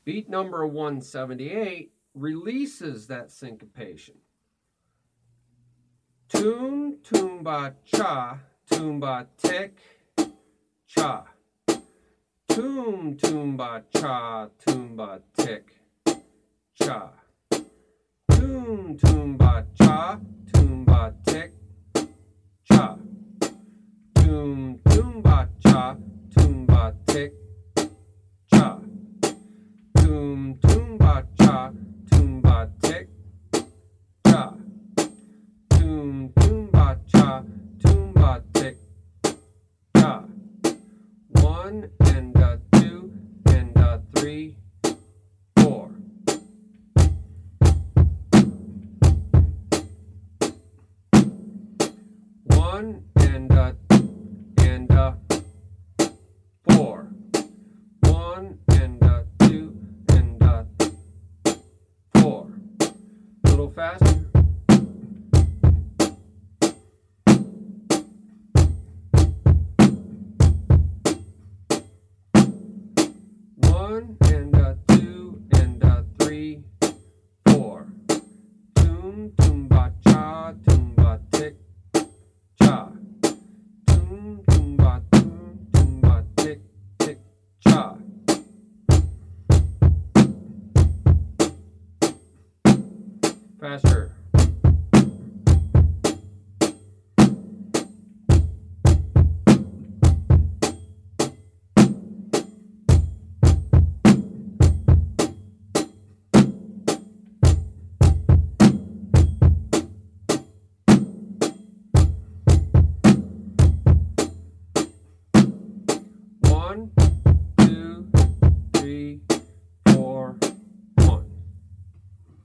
Beat number 178 releases that syncopation. Toom, toomba cha, toomba tick, cha. Toom, toomba cha, toomba tick, cha. Toom, toomba cha, toomba tick, cha. Toom, toomba cha, toomba tick, cha. Toom, toomba cha, toomba tick, cha. Toom, toomba cha, toomba tick, cha. 1 and a 2 and a 3, 4. 1 and a 4. 1 and a 2 and a 4. A little faster. 1 and a 2 and a 3, 4. Toom, toomba cha, toomba tick, cha. Toom, toomba, toom, toomba tick, tick, cha. Faster.